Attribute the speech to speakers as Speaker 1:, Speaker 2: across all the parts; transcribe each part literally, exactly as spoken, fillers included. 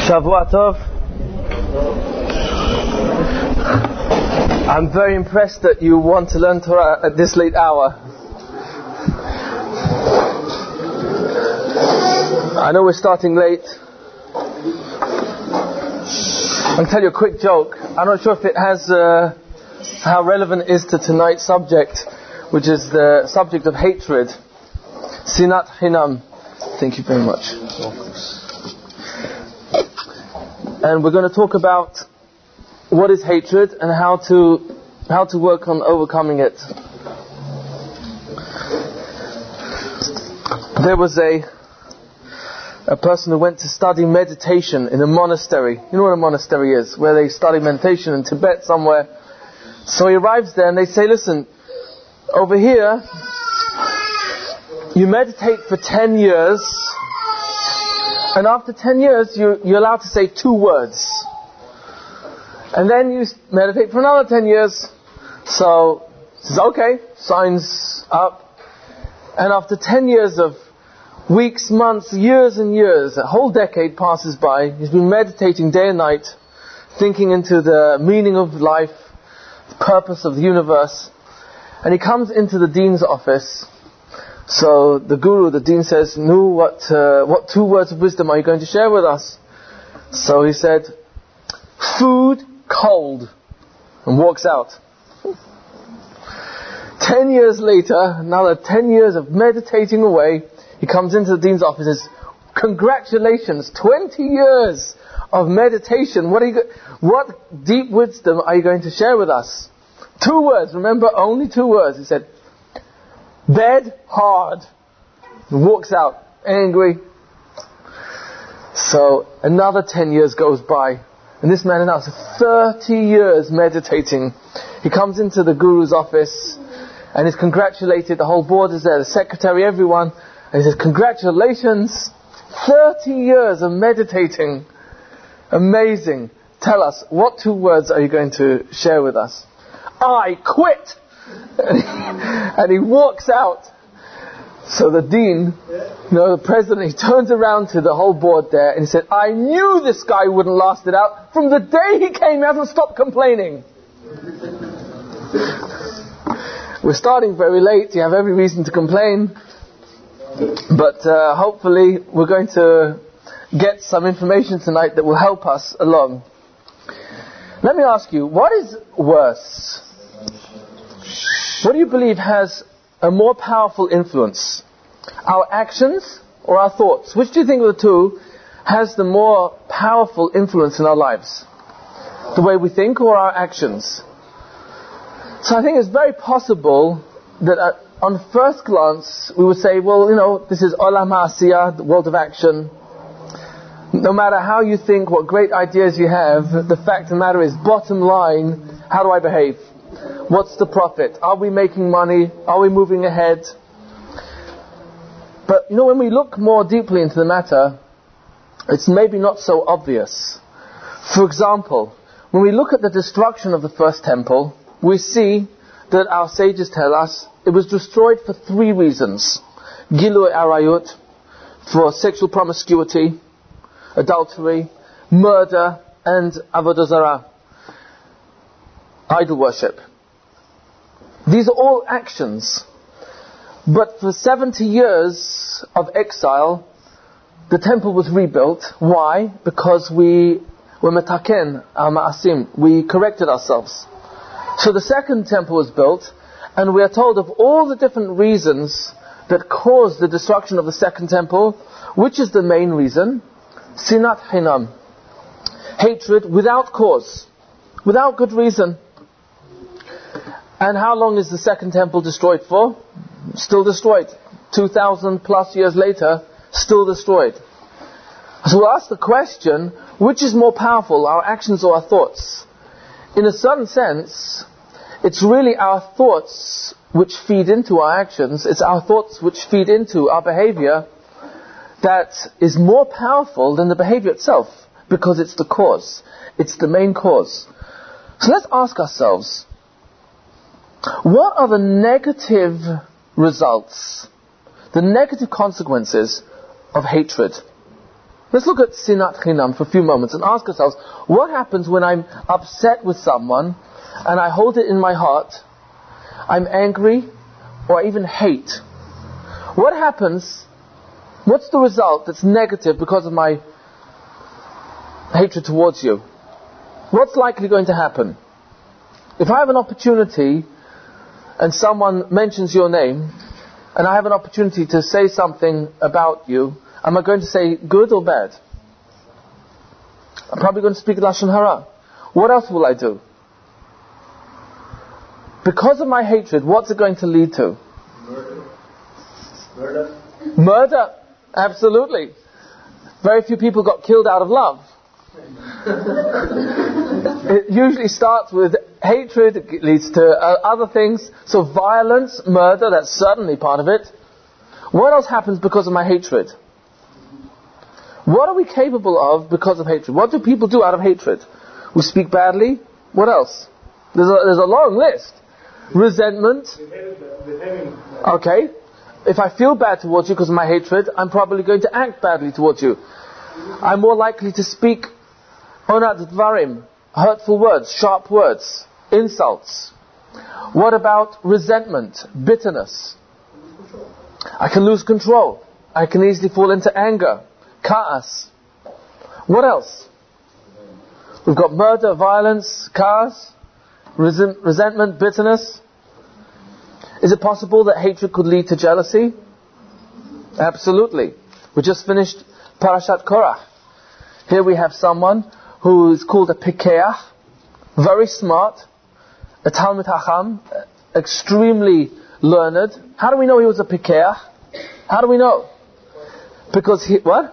Speaker 1: Shavua Tov. I'm very impressed that you want to learn Torah at this late hour. I know we're starting late. I'll tell you a quick joke. I'm not sure if it has uh, how relevant it is to tonight's subject, which is the subject of hatred. Sinat Chinam. Thank you very much. And we're going to talk about what is hatred and how to how to work on overcoming it. There was a a person who went to study meditation in a monastery. You know what a monastery is? Where they study meditation in Tibet somewhere. So he arrives there and they say, listen, over here you meditate for ten years, and after ten years you, you're allowed to say two words. And then you meditate for another ten years. So, he says, okay, signs up. And after ten years of weeks, months, years and years, a whole decade passes by. He's been meditating day and night, thinking into the meaning of life, the purpose of the universe. And he comes into the dean's office. So the guru, the dean says, Nu, what, uh, what two words of wisdom are you going to share with us? So he said, food, cold, and walks out. Ten years later, another ten years of meditating away, he comes into the dean's office and says, congratulations, twenty years of meditation. What are you go- what deep wisdom are you going to share with us? Two words, remember, only two words. He said, bed hard. And walks out, angry. So another ten years goes by. And this man now has thirty years meditating. He comes into the guru's office and is congratulated. The whole board is there, the secretary, everyone. And he says, congratulations, thirty years of meditating. Amazing. Tell us, what two words are you going to share with us? I quit! And he walks out. So the dean, you know, the president, he turns around to the whole board there and he said, I knew this guy wouldn't last it out. From the day he came, he hasn't stopped complaining. We're starting very late. You have every reason to complain. But uh, hopefully we're going to get some information tonight that will help us along. Let me ask you, what is worse? What do you believe has a more powerful influence? Our actions or our thoughts? Which do you think of the two has the more powerful influence in our lives? The way we think or our actions? So I think it's very possible that uh, on first glance we would say, well, you know, this is Olam Ha'asiyah, the world of action. No matter how you think, what great ideas you have, the fact of the matter is, bottom line, how do I behave? What's the profit? Are we making money? Are we moving ahead? But, you know, when we look more deeply into the matter, it's maybe not so obvious. For example, when we look at the destruction of the first temple, we see that our sages tell us it was destroyed for three reasons. Gilui Arayut, for sexual promiscuity, adultery, murder, and Avodah Zarah, idol worship. These are all actions. But for seventy years of exile, the temple was rebuilt. Why? Because we were metaken, our ma'asim. We corrected ourselves. So the second temple was built, and we are told of all the different reasons that caused the destruction of the second temple. Which is the main reason? Sinat Chinam. Hatred without cause. Without good reason. And how long is the second temple destroyed for? Still destroyed. Two thousand plus years later, still destroyed. So we'll ask the question, which is more powerful, our actions or our thoughts? In a certain sense, it's really our thoughts which feed into our actions. It's our thoughts which feed into our behavior that is more powerful than the behavior itself, because it's the cause. It's the main cause. So let's ask ourselves, what are the negative results, the negative consequences of hatred? Let's look at sinat chinam for a few moments and ask ourselves, what happens when I'm upset with someone and I hold it in my heart, I'm angry, or I even hate? What happens, what's the result that's negative because of my hatred towards you? What's likely going to happen? If I have an opportunity and someone mentions your name, and I have an opportunity to say something about you, am I going to say good or bad? I'm probably going to speak Lashon Hara. What else will I do? Because of my hatred, what's it going to lead to?
Speaker 2: Murder. Murder.
Speaker 1: Murder. Absolutely. Very few people got killed out of love. It usually starts with hatred, it leads to uh, other things. So violence, murder, that's certainly part of it. What else happens because of my hatred? What are we capable of because of hatred? What do people do out of hatred? We speak badly. What else? There's a, there's a long list. Resentment. Okay. If I feel bad towards you because of my hatred, I'm probably going to act badly towards you. I'm more likely to speak onat dvarim, hurtful words, sharp words, insults. What about resentment, bitterness? I can lose control. I can easily fall into anger, ka'as. What else? We've got murder, violence, ka'as, resent, resentment, bitterness. Is it possible that hatred could lead to jealousy? Absolutely. We just finished Parashat Korach. Here we have someone who is called a Pikeach, very smart, a Talmid Hacham, extremely learned. How do we know he was a Pikeach? How do we know? Because he, what?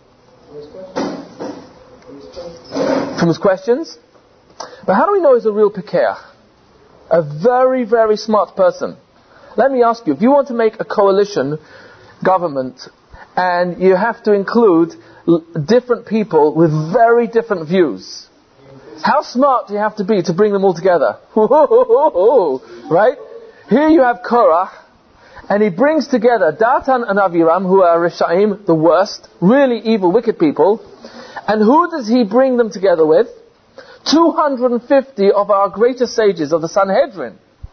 Speaker 1: From his questions? But how do we know he's a real Pikeach? A very, very smart person. Let me ask you, if you want to make a coalition government and you have to include l- different people with very different views, how smart do you have to be to bring them all together? Right? Here you have Korach, and he brings together Datan and Aviram, who are Rishaim, the worst, really evil, wicked people. And who does he bring them together with? two hundred fifty of our greatest sages of the Sanhedrin.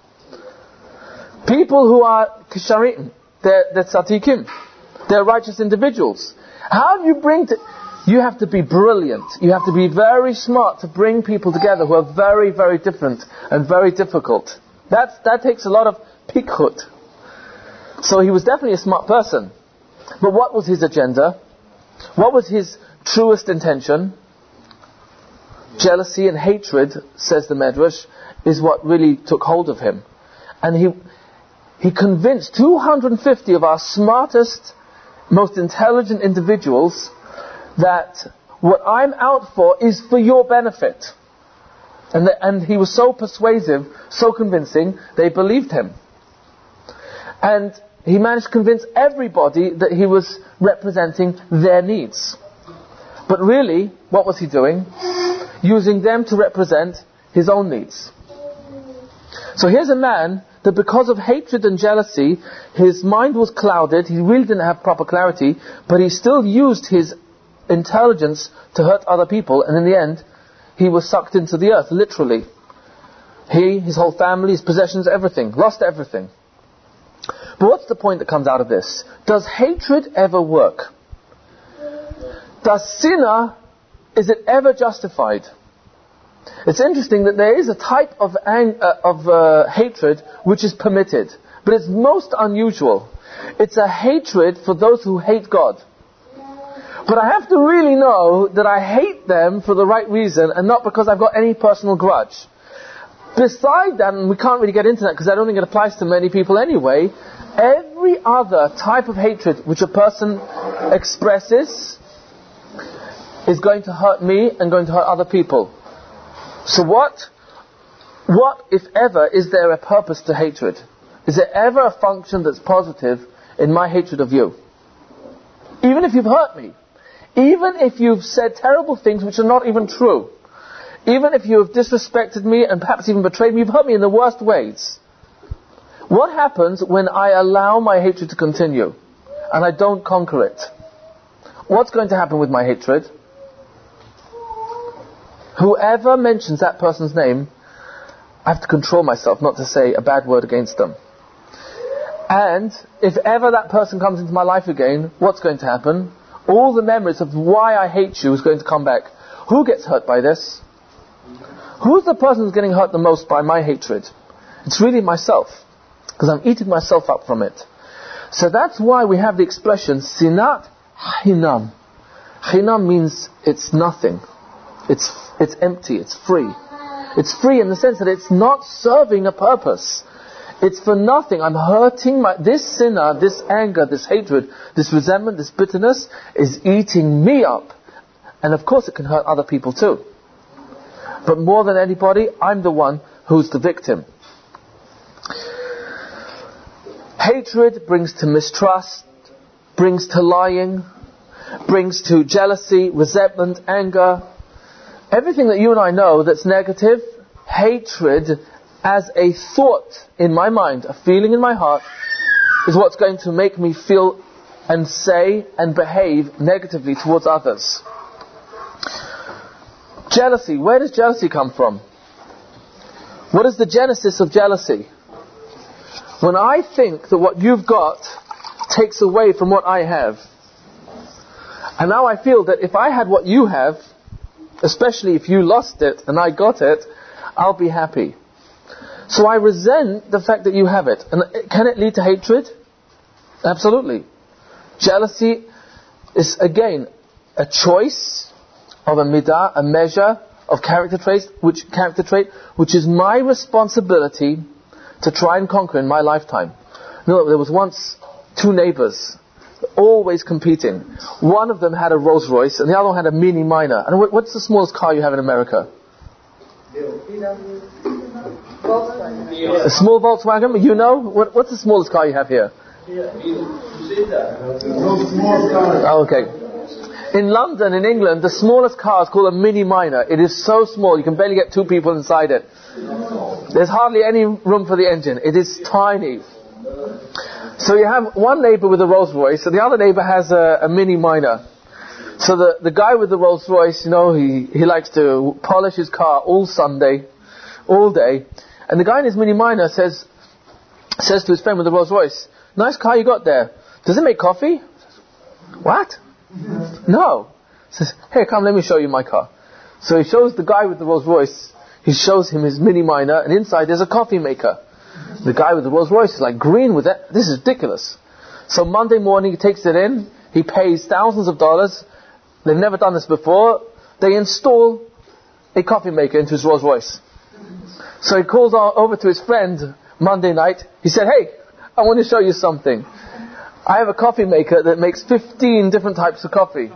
Speaker 1: People who are Kisharim, they're, they're tzaddikim, they're righteous individuals. How do you bring to... You have to be brilliant. You have to be very smart to bring people together who are very, very different and very difficult. That's, that takes a lot of pikhut. So he was definitely a smart person. But what was his agenda? What was his truest intention? Jealousy and hatred, says the Medrash, is what really took hold of him. And he he convinced two hundred fifty of our smartest, most intelligent individuals that what I'm out for is for your benefit. And, the, and he was so persuasive, so convincing, they believed him. And he managed to convince everybody that he was representing their needs. But really, what was he doing? Using them to represent his own needs. So here's a man that because of hatred and jealousy, his mind was clouded, he really didn't have proper clarity, but he still used his intelligence to hurt other people, and in the end, he was sucked into the earth, literally. He, his whole family, his possessions, everything, lost everything. But what's the point that comes out of this? Does hatred ever work? Does sinah, is it ever justified? It's interesting that there is a type of ang- uh, of uh, hatred which is permitted, but it's most unusual. It's a hatred for those who hate God. But I have to really know that I hate them for the right reason and not because I've got any personal grudge. Beside that, and we can't really get into that because I don't think it applies to many people anyway, every other type of hatred which a person expresses is going to hurt me and going to hurt other people. So what, what, if ever, is there a purpose to hatred? Is there ever a function that's positive in my hatred of you? Even if you've hurt me. Even if you've said terrible things which are not even true. Even if you have disrespected me and perhaps even betrayed me, you've hurt me in the worst ways. What happens when I allow my hatred to continue and I don't conquer it? what's going to happen with my hatred? Whoever mentions that person's name, I have to control myself not to say a bad word against them. And if ever that person comes into my life again, what's going to happen? All the memories of why I hate you is going to come back. Who gets hurt by this? Who's the person who's getting hurt the most by my hatred? It's really myself, because I'm eating myself up from it. So that's why we have the expression sinat chinam. Chinam means it's nothing. It's it's empty. It's free. It's free in the sense that it's not serving a purpose. It's for nothing. I'm hurting my... This sinner, this anger, this hatred, this resentment, this bitterness is eating me up. And of course it can hurt other people too. But more than anybody, I'm the one who's the victim. Hatred brings to mistrust, brings to lying, brings to jealousy, resentment, anger. Everything that you and I know that's negative, hatred as a thought in my mind, a feeling in my heart, is what's going to make me feel and say and behave negatively towards others. Jealousy. Where does jealousy come from? What is the genesis of jealousy? When I think that what you've got takes away from what I have. And now I feel that if I had what you have, especially if you lost it and I got it, I'll be happy. So I resent the fact that you have it. And can it lead to hatred? Absolutely. Jealousy is, again, a choice of a midah, a measure of character traits, which character trait, which is my responsibility to try and conquer in my lifetime. No, there was once two neighbors, always competing. One of them had a Rolls Royce, and the other one had a Mini Minor. And what's the smallest car you have in America? A small Volkswagen. You know what? What's the smallest car you have here? Oh, okay. In London, in England, the smallest car is called a Mini Minor. It is so small, you can barely get two people inside it. There's hardly any room for the engine. It is tiny. So you have one neighbor with a Rolls Royce, and the other neighbor has a, a Mini Minor. So the, the guy with the Rolls Royce, you know, he, he likes to polish his car all Sunday, all day. And the guy in his Mini Minor says, says to his friend with the Rolls Royce, "Nice car you got there. Does it make coffee?" What? No. He says, "Hey, come, let me show you my car." So he shows the guy with the Rolls Royce, he shows him his Mini Minor, and inside there's a coffee maker. The guy with the Rolls Royce is like green with that. This is ridiculous. So Monday morning he takes it in, he pays thousands of dollars. They've never done this before. They install a coffee maker into his Rolls Royce. So he calls over to his friend Monday night. He said, "Hey, I want to show you something. I have a coffee maker that makes fifteen different types of coffee."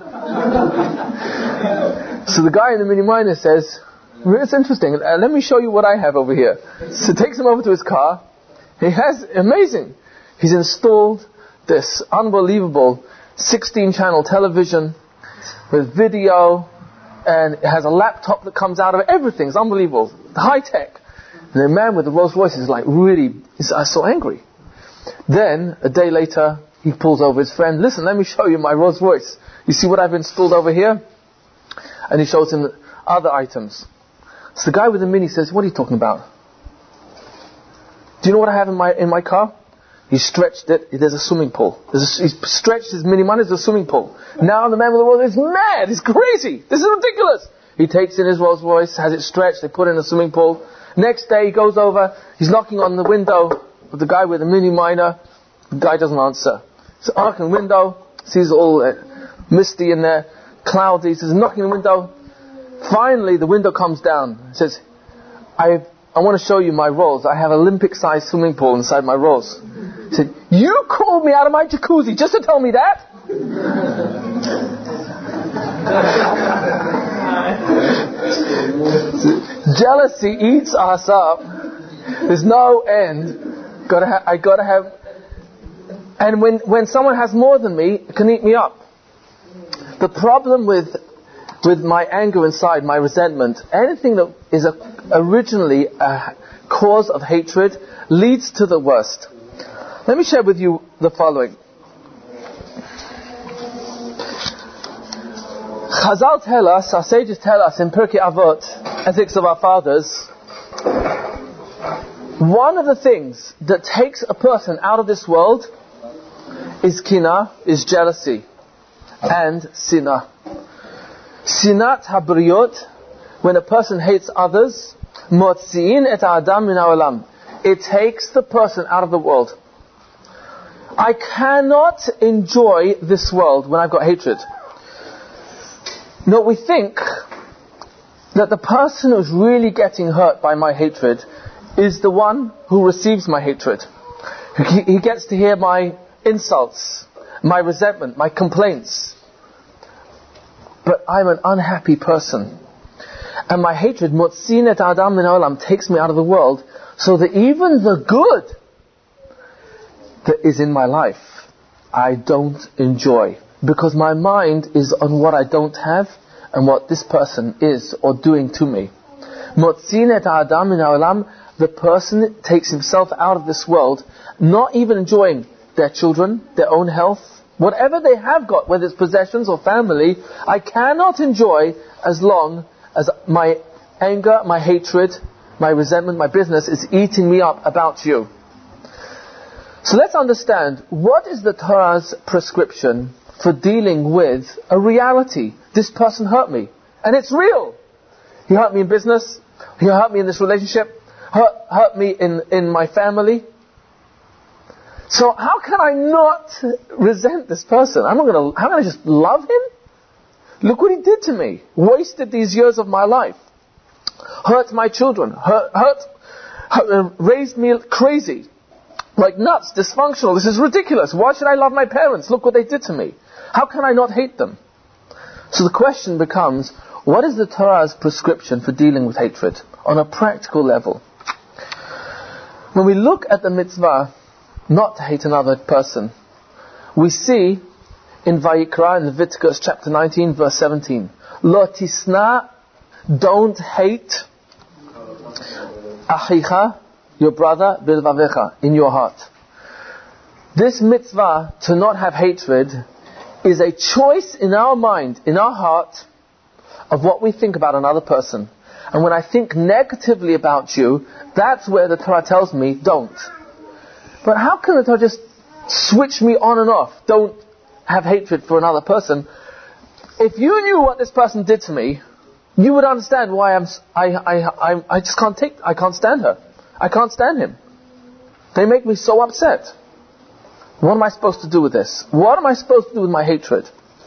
Speaker 1: So the guy in the Mini Minor says, "It's interesting. Uh, let me show you what I have over here." So takes him over to his car. He has, amazing. He's installed this unbelievable sixteen channel television with video, and it has a laptop that comes out of it. Everything's unbelievable. High tech. And the man with the Rolls Royce is like really, he's uh, so angry. Then, a day later, he pulls over his friend. "Listen, let me show you my Rolls Royce. You see what I've installed over here?" And he shows him other items. So the guy with the Mini says, "What are you talking about? Do you know what I have in my in my car?" He stretched it. There's a swimming pool. There's a, he stretched his Mini Minor. There's a swimming pool. Now the man with the Rolls Royce is mad. He's crazy. This is ridiculous. He takes in his Rolls Royce, has it stretched. They put it in a swimming pool. Next day he goes over. He's knocking on the window of the guy with the Mini Minor. The guy doesn't answer. So knocking on the window, sees all uh, misty in there, cloudy. He says, knocking on the window. Finally, the window comes down. He says, I I want to show you my Rolls. I have an Olympic-sized swimming pool inside my Rolls." He said, "You called me out of my jacuzzi just to tell me that?" Jealousy eats us up. There's no end. Gotta ha- I gotta have... And when, when someone has more than me, it can eat me up. The problem with with my anger inside, my resentment, anything that is a, originally a cause of hatred leads to the worst. Let me share with you the following. Chazal tell us, our sages tell us in Pirkei Avot, Ethics of Our Fathers, one of the things that takes a person out of this world is kina, is jealousy, and sinah. Sinat habriyot, when a person hates others, motzi'in et ha'adam min ha'olam, it takes the person out of the world. I cannot enjoy this world when I've got hatred. No, we think that the person who's really getting hurt by my hatred is the one who receives my hatred. He, he gets to hear my insults, my resentment, my complaints. But I'm an unhappy person. And my hatred, motzin et adam min ha'olam, takes me out of the world, so that even the good that is in my life, I don't enjoy. Because my mind is on what I don't have and what this person is or doing to me. Motzin et adam min ha'olam, the person takes himself out of this world, not even enjoying their children, their own health, whatever they have got, whether it's possessions or family, I cannot enjoy as long as my anger, my hatred, my resentment, my business is eating me up about you. So let's understand, what is the Torah's prescription for dealing with a reality? This person hurt me, and it's real. He hurt me in business, he hurt me in this relationship, hurt, hurt me in, in my family. So how can I not resent this person? I'm not going to, how can I just love him? Look what he did to me. Wasted these years of my life. Hurt my children. Hurt, hurt, hurt raised me crazy. Like nuts, dysfunctional. This is ridiculous. Why should I love my parents? Look what they did to me. How can I not hate them? So the question becomes, what is the Torah's prescription for dealing with hatred on a practical level? When we look at the mitzvah not to hate another person, we see in Vayikra, in Leviticus chapter nineteen, verse seventeen, Lo tisna, don't hate achicha, your brother, bilvavecha, in your heart. This mitzvah to not have hatred is a choice in our mind, in our heart, of what we think about another person. And when I think negatively about you, that's where the Torah tells me, don't. But how can the Torah just switch me on and off? Don't have hatred for another person. If you knew what this person did to me, you would understand why I'm, I, I, I, I just can't take, I can't stand her. I can't stand him. They make me so upset. What am I supposed to do with this? What am I supposed to do with my hatred?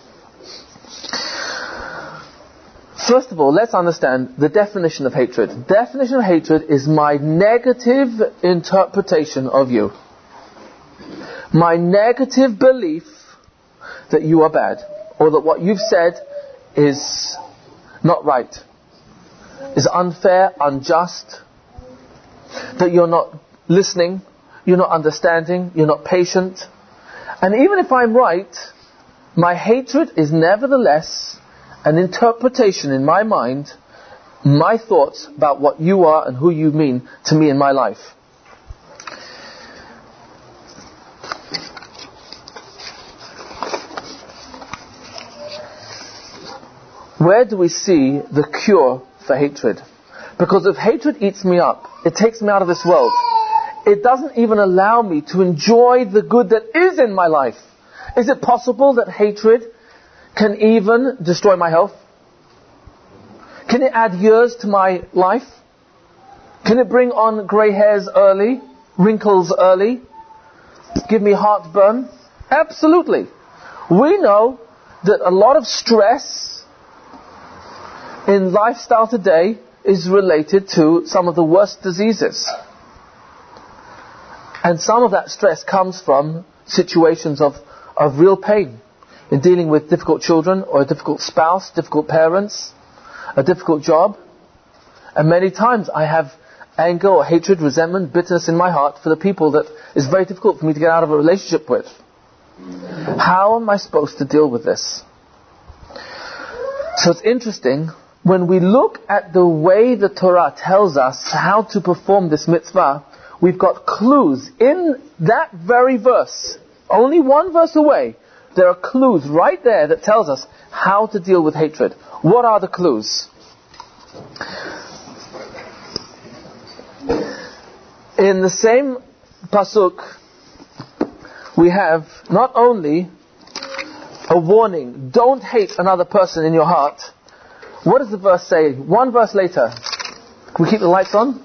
Speaker 1: First of all, let's understand the definition of hatred. The definition of hatred is my negative interpretation of you. My negative belief that you are bad, or that what you've said is not right, is unfair, unjust, that you're not listening, you're not understanding, you're not patient. And even if I'm right, my hatred is nevertheless an interpretation in my mind, my thoughts about what you are and who you mean to me in my life. Where do we see the cure for hatred? Because if hatred eats me up, it takes me out of this world. It doesn't even allow me to enjoy the good that is in my life. Is it possible that hatred can even destroy my health? Can it add years to my life? Can it bring on grey hairs early, wrinkles early, give me heartburn? Absolutely. We know that a lot of stress in lifestyle today is related to some of the worst diseases. And some of that stress comes from situations of, of real pain in dealing with difficult children or a difficult spouse, difficult parents, a difficult job. And many times I have anger or hatred, resentment, bitterness in my heart for the people that is very difficult for me to get out of a relationship with. How am I supposed to deal with this? So it's interesting, when we look at the way the Torah tells us how to perform this mitzvah, we've got clues in that very verse, only one verse away, there are clues right there that tells us how to deal with hatred. What are the clues? In the same pasuk, we have not only a warning, don't hate another person in your heart. What does the verse say? One verse later. Can we keep the lights on?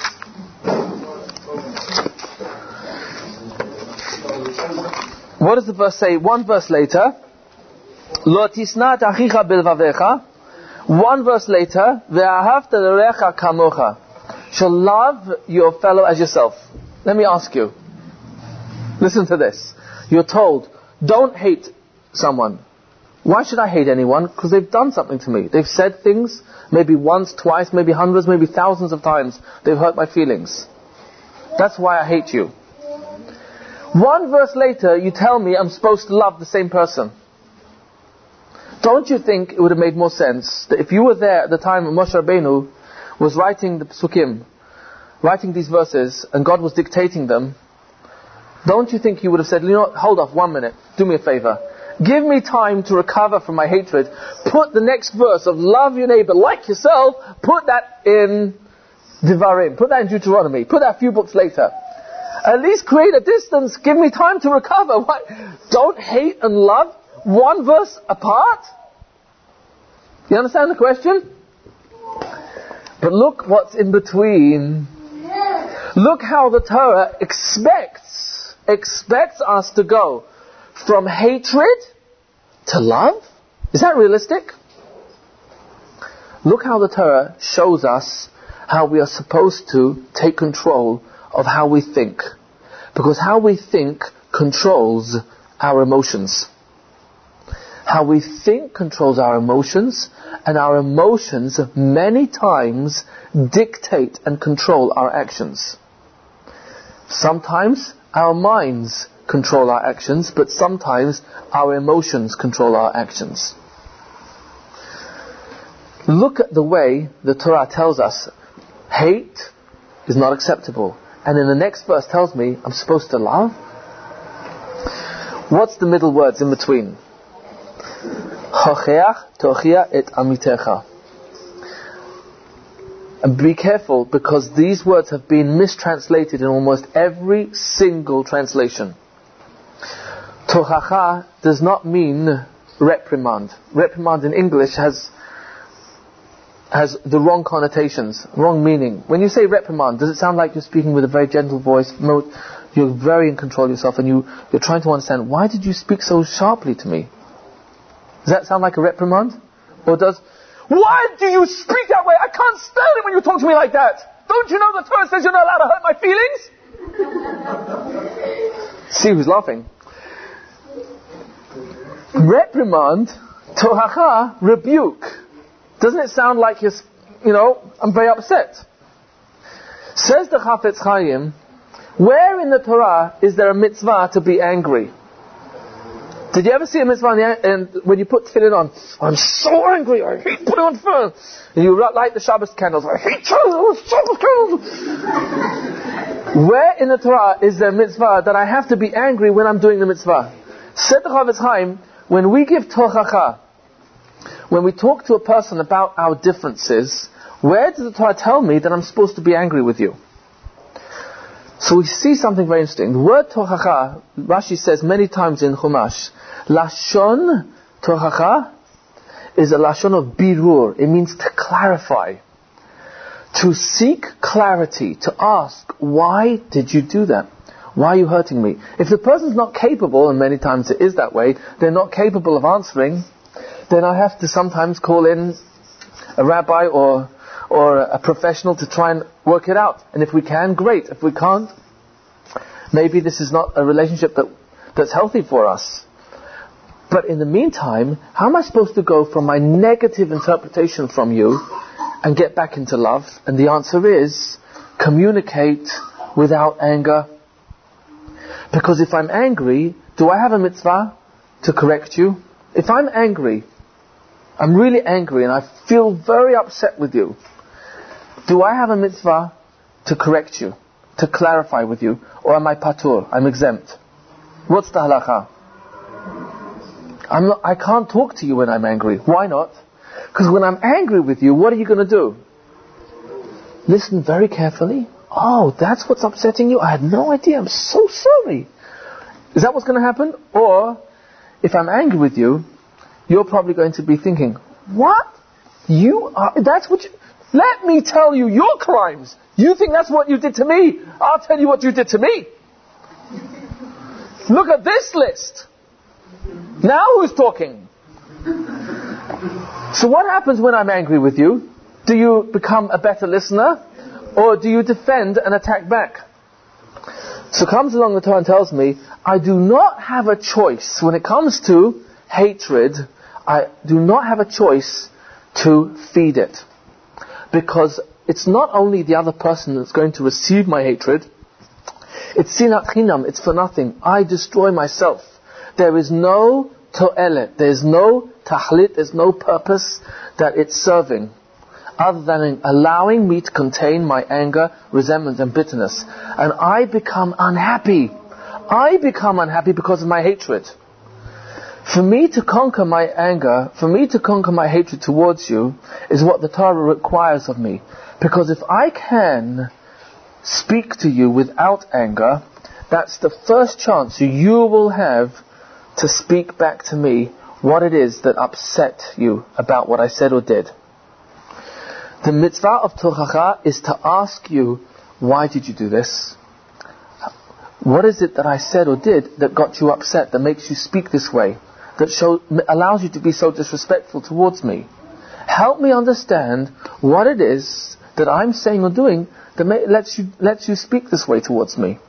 Speaker 1: What does the verse say? One verse later. Lo tisna et achicha bilvavecha. One verse later. Ve'ahavta l'recha kamocha. Shall love your fellow as yourself. Let me ask you. Listen to this. You're told, don't hate someone. Why should I hate anyone? Because they've done something to me. They've said things, maybe once, twice, maybe hundreds, maybe thousands of times. They've hurt my feelings. That's why I hate you. One verse later, you tell me I'm supposed to love the same person. Don't you think it would have made more sense that if you were there at the time of Moshe Rabbeinu was writing the Psukim, writing these verses, and God was dictating them, don't you think you would have said, you know what, hold off one minute, do me a favor. Give me time to recover from my hatred. Put the next verse of love your neighbor like yourself, put that in Devarim, put that in Deuteronomy, put that a few books later. At least create a distance, give me time to recover. Why? Don't hate and love one verse apart? You understand the question? But look what's in between. Look how the Torah expects, expects us to go from hatred to love. Is that realistic? Look how the Torah shows us how we are supposed to take control of how we think. Because how we think controls our emotions. How we think controls our emotions, and our emotions many times dictate and control our actions. Sometimes our minds control our actions, but sometimes our emotions control our actions. Look at the way the Torah tells us hate is not acceptable. And in the next verse tells me I'm supposed to love. What's the middle words in between? Hocheach tochia et amitecha. And be careful, because these words have been mistranslated in almost every single translation. Tochacha does not mean reprimand. Reprimand in English has has the wrong connotations, wrong meaning. When you say reprimand, does it sound like you're speaking with a very gentle voice? You're very in control of yourself, and you, you're trying to understand, why did you speak so sharply to me? Does that sound like a reprimand? Or does, why do you speak that way? I can't stand it when you talk to me like that. Don't you know the Torah says you're not allowed to hurt my feelings? See who's laughing. Reprimand, tohacha, rebuke. Doesn't it sound like you're, you know, I'm very upset? Says the Chafetz Chaim, where in the Torah is there a mitzvah to be angry? Did you ever see a mitzvah in the, and when you put tefillin on, I'm so angry, I hate putting on tefillin. And you light the Shabbos candles, I hate Shabbos candles. Where in the Torah is there a mitzvah that I have to be angry when I'm doing the mitzvah? Said the Chafetz Chaim, when we give tochacha, when we talk to a person about our differences, where does the Torah tell me that I'm supposed to be angry with you? So we see something very interesting. The word tochacha, Rashi says many times in Chumash, Lashon tochacha is a Lashon of birur. It means to clarify. To seek clarity. To ask, why did you do that? Why are you hurting me? If the person's not capable, and many times it is that way, they're not capable of answering, then I have to sometimes call in a rabbi or or a professional to try and work it out. And if we can, great. If we can't, maybe this is not a relationship that that's healthy for us. But in the meantime, how am I supposed to go from my negative interpretation from you and get back into love? And the answer is, communicate without anger. Because if I'm angry, do I have a mitzvah to correct you? If I'm angry, I'm really angry and I feel very upset with you, do I have a mitzvah to correct you, to clarify with you? Or am I patur? I'm exempt. What's the halacha? I'm not, I can't talk to you when I'm angry. Why not? Because when I'm angry with you, what are you going to do? Listen very carefully. Oh, that's what's upsetting you? I had no idea. I'm so sorry. Is that what's going to happen? Or, if I'm angry with you, you're probably going to be thinking, what? You are, that's what you, let me tell you your crimes. You think that's what you did to me? I'll tell you what you did to me. Look at this list. Now who's talking? So what happens when I'm angry with you? Do you become a better listener? Or do you defend and attack back? So comes along the Torah and tells me, I do not have a choice. When it comes to hatred, I do not have a choice to feed it. Because it's not only the other person that's going to receive my hatred, it's sinat chinam, it's for nothing. I destroy myself. There is no to'elet, there's no tahlit, there's no purpose that it's serving, other than allowing me to contain my anger, resentment and bitterness. And I become unhappy. I become unhappy because of my hatred. For me to conquer my anger, for me to conquer my hatred towards you, is what the Torah requires of me. Because if I can speak to you without anger, that's the first chance you will have to speak back to me what it is that upset you about what I said or did. The mitzvah of tochacha is to ask you, why did you do this? What is it that I said or did that got you upset, that makes you speak this way, that show, allows you to be so disrespectful towards me? Help me understand what it is that I'm saying or doing that may, lets you lets you speak this way towards me.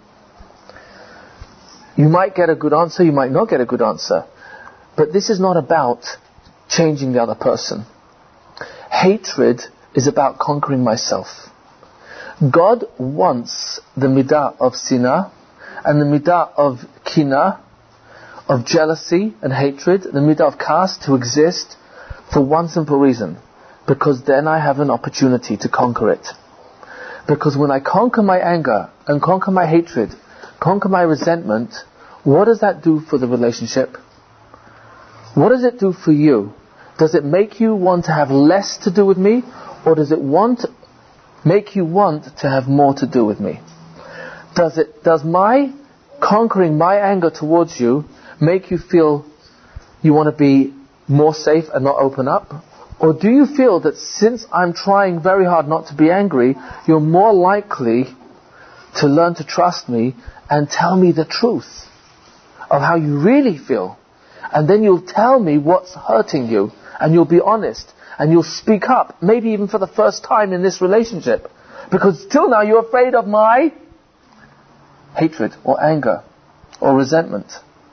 Speaker 1: You might get a good answer, you might not get a good answer. But this is not about changing the other person. Hatred is about conquering myself. God wants the midah of sinah and the midah of kina, of jealousy and hatred, the midah of kas to exist for one simple reason. Because then I have an opportunity to conquer it. Because when I conquer my anger and conquer my hatred, conquer my resentment, what does that do for the relationship? What does it do for you? Does it make you want to have less to do with me? Or does it want, make you want to have more to do with me? Does it, does my conquering my anger towards you make you feel you want to be more safe and not open up? Or do you feel that since I'm trying very hard not to be angry, you're more likely to learn to trust me and tell me the truth of how you really feel? And then you'll tell me what's hurting you, and you'll be honest, and you'll speak up, maybe even for the first time in this relationship. Because till now you're afraid of my hatred or anger or resentment.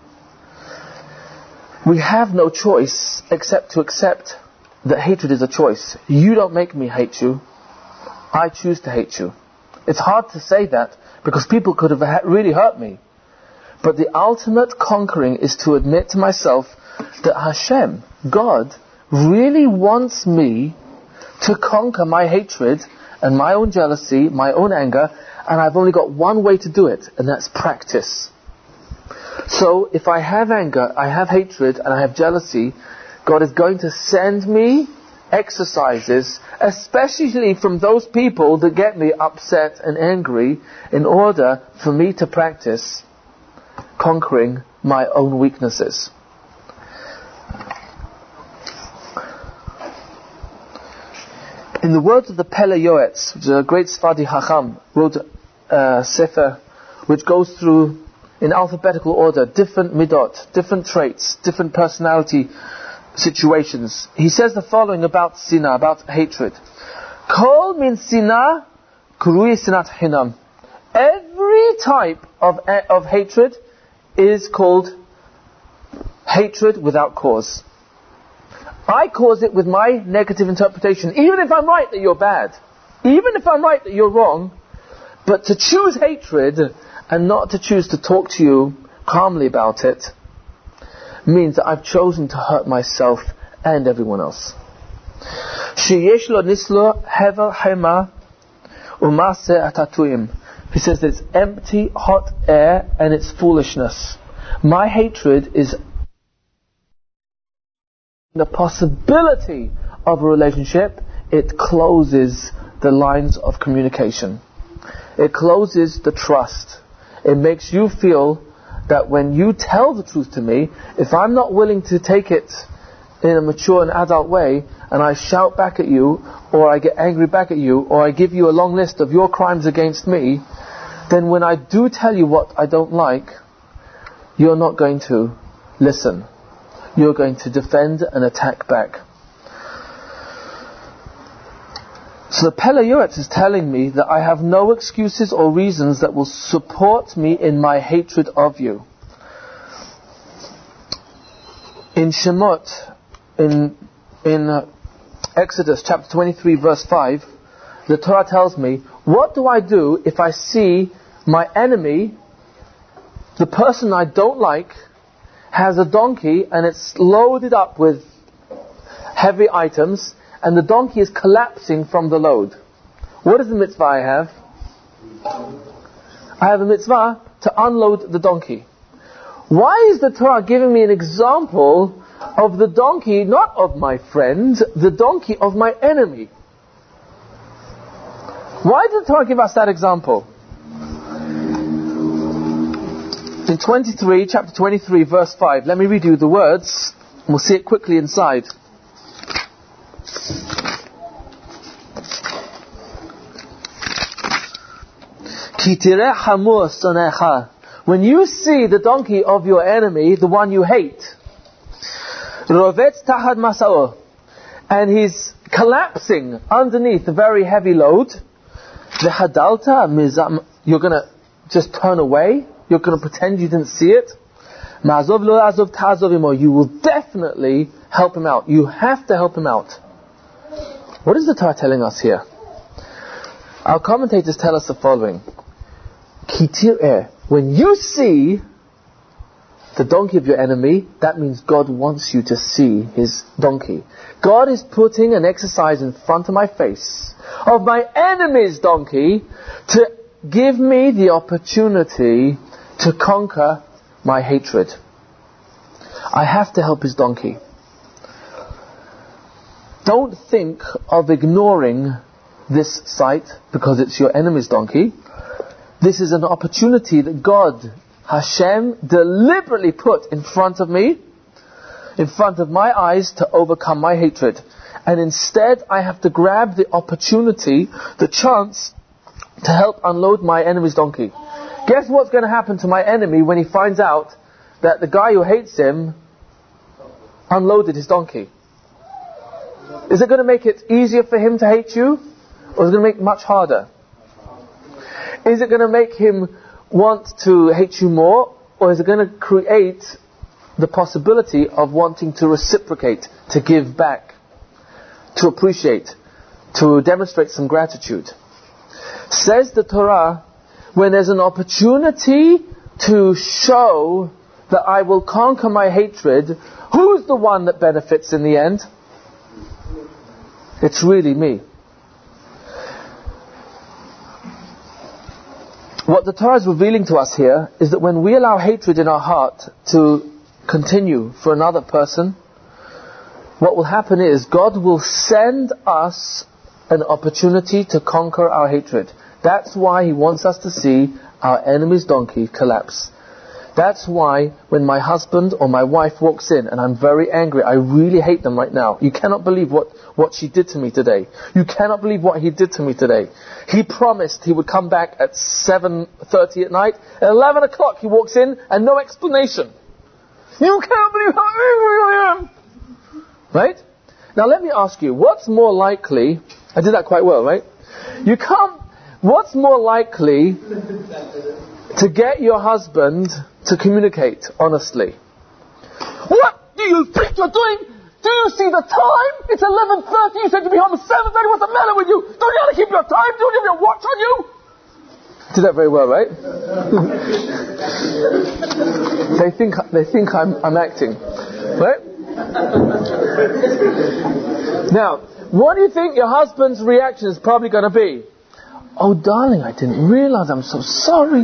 Speaker 1: We have no choice except to accept that hatred is a choice. You don't make me hate you. I choose to hate you. It's hard to say that because people could have really hurt me. But the ultimate conquering is to admit to myself that Hashem, God, really wants me to conquer my hatred and my own jealousy, my own anger, and I've only got one way to do it, and that's practice. So if I have anger, I have hatred, and I have jealousy, God is going to send me exercises, especially from those people that get me upset and angry, in order for me to practice conquering my own weaknesses. In the words of the Pele Yoetz, which is a great Sfadi Hacham, wrote a sefer which goes through, in alphabetical order, different midot, different traits, different personality situations. He says the following about sinah, about hatred. Kol min sinah kurui sinat hinam. Every type of of hatred is called hatred without cause. I cause it with my negative interpretation, even if I'm right that you're bad, even if I'm right that you're wrong. But to choose hatred and not to choose to talk to you calmly about it means that I've chosen to hurt myself and everyone else. Sheyesh lo nislo hevel hema umase atatuim. He says it's empty, hot air and it's foolishness. My hatred is the possibility of a relationship, it closes the lines of communication. It closes the trust. It makes you feel that when you tell the truth to me, if I'm not willing to take it in a mature and adult way, and I shout back at you, or I get angry back at you, or I give you a long list of your crimes against me, then when I do tell you what I don't like, you're not going to listen. You're going to defend and attack back. So the Pele Yoetz is telling me that I have no excuses or reasons that will support me in my hatred of you. In Shemot, in in uh, Exodus chapter twenty-three verse five, the Torah tells me, what do I do if I see my enemy, the person I don't like, has a donkey and it's loaded up with heavy items, and the donkey is collapsing from the load? What is the mitzvah I have? I have a mitzvah to unload the donkey. Why is the Torah giving me an example of the donkey, not of my friend, the donkey of my enemy? Why did the Torah give us that example? In twenty-three, chapter twenty-three, verse five, let me read you the words, and we'll see it quickly inside. When you see the donkey of your enemy, the one you hate, and he's collapsing underneath a very heavy load, you're going to just turn away, you're going to pretend you didn't see it. You will definitely help him out. You have to help him out. What is the Torah telling us here? Our commentators tell us the following. When you see the donkey of your enemy, that means God wants you to see his donkey. God is putting an exercise in front of my face of my enemy's donkey to give me the opportunity to conquer my hatred. I have to help his donkey. Don't think of ignoring this sight because it's your enemy's donkey. This is an opportunity that God, Hashem, deliberately put in front of me, in front of my eyes, to overcome my hatred. And instead, I have to grab the opportunity, the chance, to help unload my enemy's donkey. Guess what's going to happen to my enemy when he finds out that the guy who hates him unloaded his donkey? Is it going to make it easier for him to hate you? Or is it going to make it much harder? Is it going to make him want to hate you more? Or is it going to create the possibility of wanting to reciprocate, to give back, to appreciate, to demonstrate some gratitude? Says the Torah, when there's an opportunity to show that I will conquer my hatred, who's the one that benefits in the end? It's really me. What the Torah is revealing to us here is that when we allow hatred in our heart to continue for another person, what will happen is God will send us an opportunity to conquer our hatred. That's why He wants us to see our enemy's donkey collapse. That's why when my husband or my wife walks in and I'm very angry, I really hate them right now. You cannot believe what, what she did to me today. You cannot believe what he did to me today. He promised he would come back at seven thirty at night. At eleven o'clock he walks in and no explanation. You can't believe how angry I am. Right? Now let me ask you, what's more likely... I did that quite well, right? You can't... What's more likely to get your husband to communicate honestly? What do you think you're doing? Do you see the time? It's eleven thirty. You said to be home at seven thirty. What's the matter with you? Don't you have to keep your time? Don't you have your watch on you? Did that very well, right? they think they think I'm I'm acting, right? Now, what do you think your husband's reaction is probably going to be? Oh, darling, I didn't realize. I'm so sorry.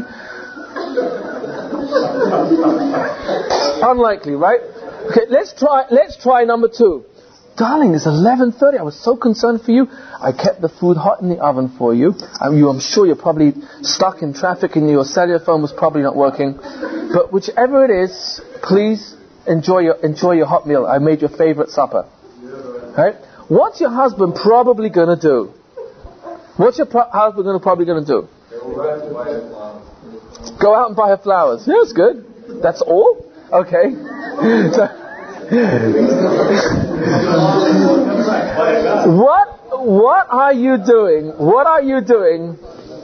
Speaker 1: Unlikely, right? Okay, let's try. Let's try number two. darling, it's eleven thirty. I was so concerned for you. I kept the food hot in the oven for you. I'm, you, I'm sure you're probably stuck in traffic and your cellular phone was probably not working. But whichever it is, please enjoy your enjoy your hot meal. I made your favorite supper. Right? What's your husband probably going to do? What's your pro- husband gonna, probably going to do? Go out and buy her flowers. Yeah, that's good. That's all? Okay. So, what what are you doing? What are you doing?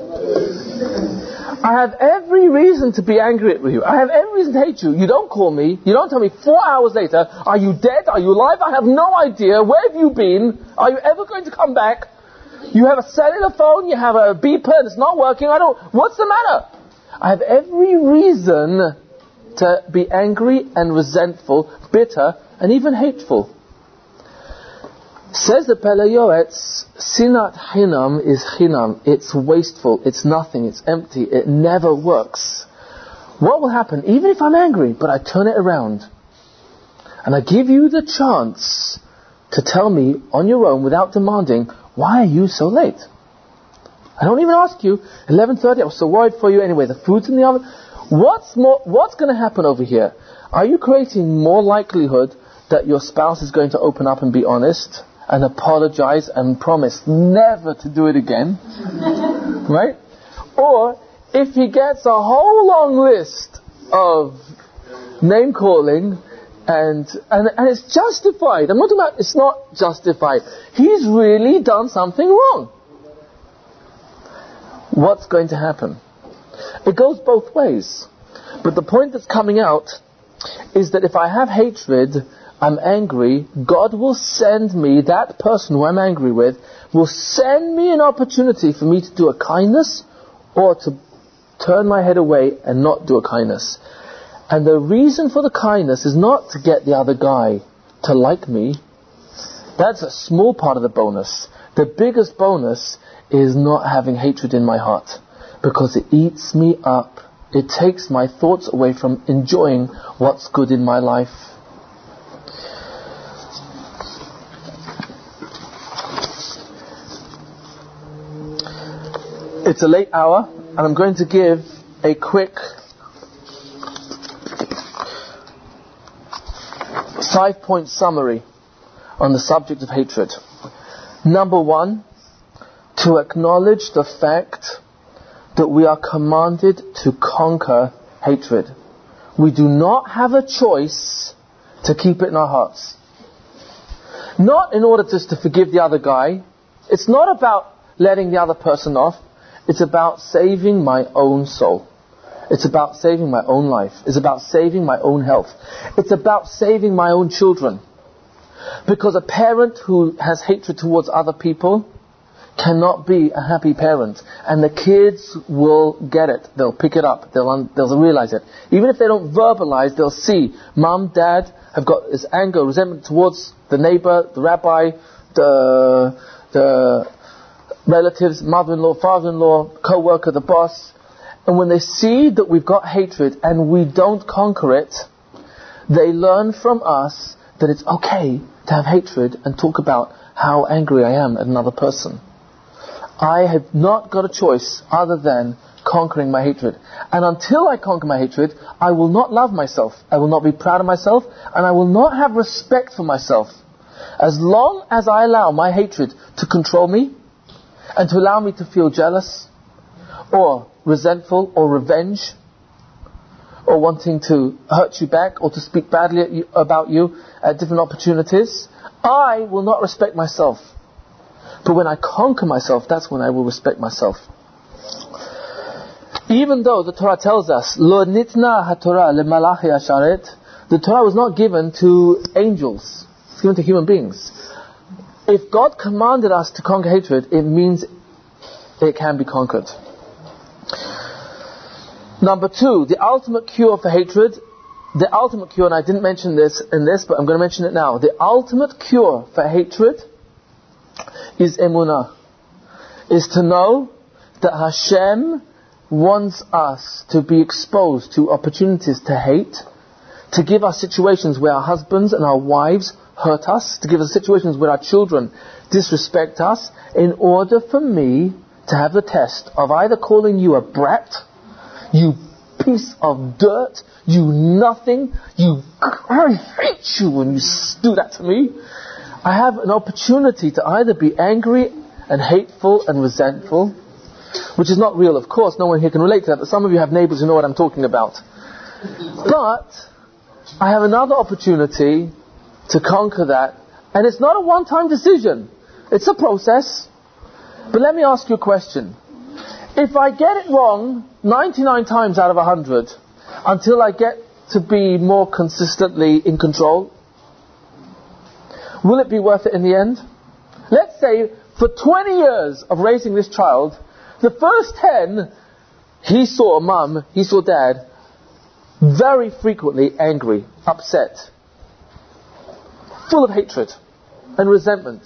Speaker 1: I have every reason to be angry at you. I have every reason to hate you. You don't call me. You don't tell me four hours later, are you dead? Are you alive? I have no idea. Where have you been? Are you ever going to come back? You have a cellular phone, you have a beeper and it's not working. I don't, what's the matter? I have every reason to be angry and resentful, bitter, and even hateful. Says the Pele Yoetz, Sinat Chinam is Chinam. It's wasteful, it's nothing, it's empty, it never works. What will happen? Even if I'm angry, but I turn it around, and I give you the chance to tell me on your own without demanding, why are you so late? I don't even ask you. eleven thirty, I was so worried for you anyway. The food's in the oven. What's more? What's going to happen over here? Are you creating more likelihood that your spouse is going to open up and be honest and apologize and promise never to do it again? Right? Or if he gets a whole long list of name calling and, and and it's justified. I'm not talking about it's not justified. He's really done something wrong. What's going to happen? It goes both ways. But the point that's coming out is that if I have hatred, I'm angry, God will send me, that person who I'm angry with, will send me an opportunity for me to do a kindness or to turn my head away and not do a kindness. And the reason for the kindness is not to get the other guy to like me. That's a small part of the bonus. The biggest bonus is not having hatred in my heart, because it eats me up. It takes my thoughts away from enjoying what's good in my life. It's a late hour, and I'm going to give a quick five-point summary on the subject of hatred. Number one, to acknowledge the fact that we are commanded to conquer hatred. We do not have a choice to keep it in our hearts. Not in order just to forgive the other guy. It's not about letting the other person off. It's about saving my own soul. It's about saving my own life. It's about saving my own health. It's about saving my own children. Because a parent who has hatred towards other people cannot be a happy parent. And the kids will get it. They'll pick it up. They'll, un- they'll realize it. Even if they don't verbalize, they'll see mom, dad have got this anger, resentment towards the neighbor, the rabbi, the, the relatives, mother-in-law, father-in-law, co-worker, the boss. And when they see that we've got hatred and we don't conquer it, they learn from us that it's okay to have hatred and talk about how angry I am at another person. I have not got a choice other than conquering my hatred. And until I conquer my hatred, I will not love myself. I will not be proud of myself. And I will not have respect for myself. As long as I allow my hatred to control me and to allow me to feel jealous or resentful or revenge or wanting to hurt you back or to speak badly at you, about you at different opportunities, I will not respect myself. But when I conquer myself, that's when I will respect myself. Even though the Torah tells us, Lo nitna haTorah leMalachi Asharet, the Torah was not given to angels. It's given to human beings. If God commanded us to conquer hatred, it means it can be conquered. Number two, the ultimate cure for hatred. The ultimate cure, and I didn't mention this in this, but I'm going to mention it now. The ultimate cure for hatred is emunah. Is to know that Hashem wants us to be exposed to opportunities to hate, to give us situations where our husbands and our wives hurt us, to give us situations where our children disrespect us, in order for me to have the test of either calling you a brat, you piece of dirt, you nothing, you, I hate you when you do that to me. I have an opportunity to either be angry and hateful and resentful, which is not real, of course, no one here can relate to that, but some of you have neighbors who know what I'm talking about. But I have another opportunity to conquer that, and it's not a one-time decision. It's a process. But let me ask you a question. If I get it wrong ninety-nine times out of one hundred, until I get to be more consistently in control, will it be worth it in the end? Let's say for twenty years of raising this child, the first ten, he saw mum, he saw dad, very frequently angry, upset, full of hatred and resentment.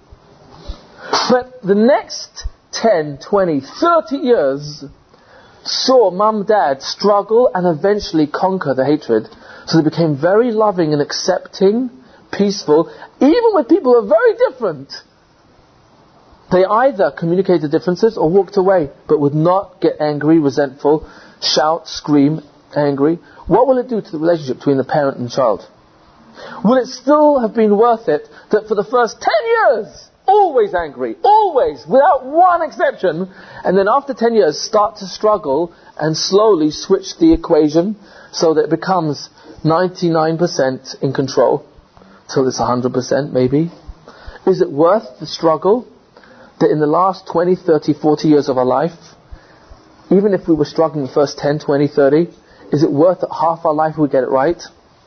Speaker 1: But the next ten, twenty, thirty years saw mum, dad struggle and eventually conquer the hatred. So they became very loving and accepting, peaceful, even with people who are very different. They either communicated differences or walked away, but would not get angry, resentful, shout, scream, angry. What will it do to the relationship between the parent and the child? Will it still have been worth it that for the first ten years, always angry, always, without one exception, and then after ten years start to struggle and slowly switch the equation so that it becomes ninety-nine percent in control, till it's one hundred percent maybe? Is it worth the struggle that in the last twenty, thirty, forty years of our life, even if we were struggling the first ten, twenty, thirty, is it worth that half our life we get it right?